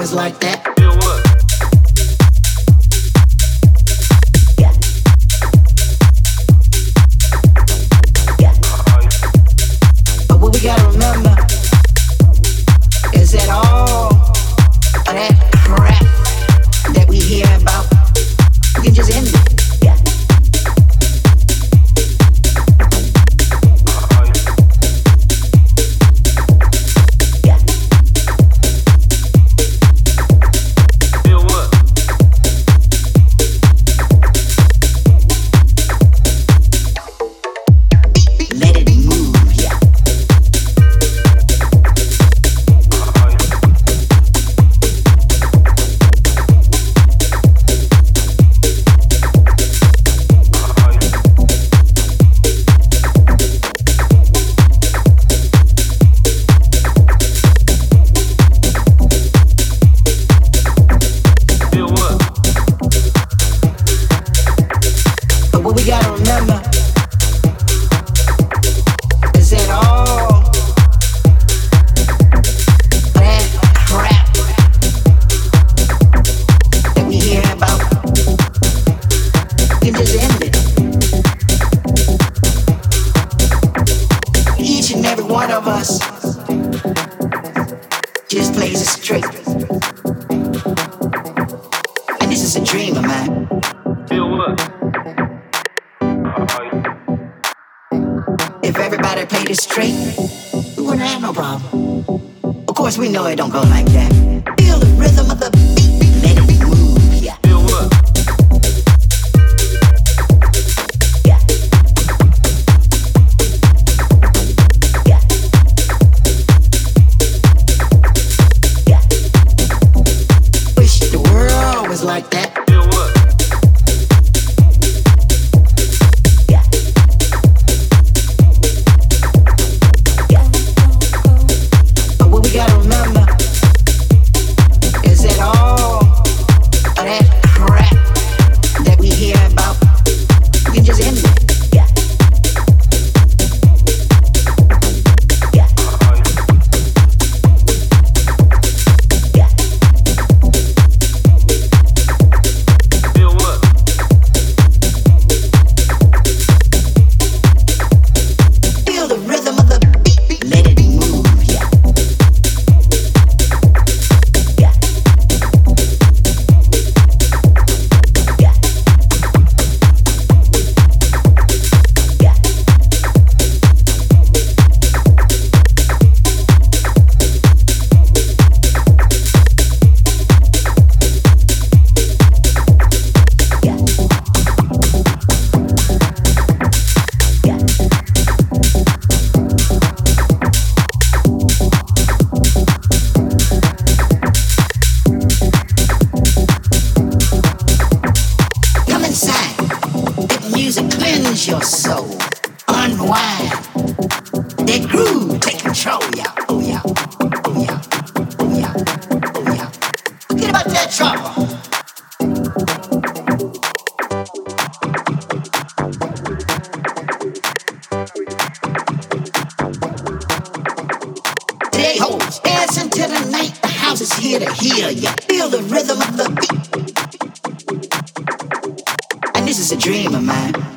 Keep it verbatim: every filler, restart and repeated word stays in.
is like that. But what we gotta remember is that all of that crap that we hear about, we can just end it. We know it don't go like that. Feel the rhythm of the beat, let it move, yeah. Feel what? Yeah. Yeah. Yeah. Wish the world was like that. Feel what? Yeah. Yeah. But what we gotta remember is that all of that crap that we hear about, we can just end it. Yeah. Yeah. Yeah. Feel what? Feel the rhythm of the beat, let it move, yeah. Your soul, unwind, that groove, take control, yeah, oh yeah, oh yeah, oh yeah, oh yeah. Forget about that trouble. Today hoes, dancing till the night, the house is here to hear ya. Feel the rhythm of the beat. And this is a dream of mine.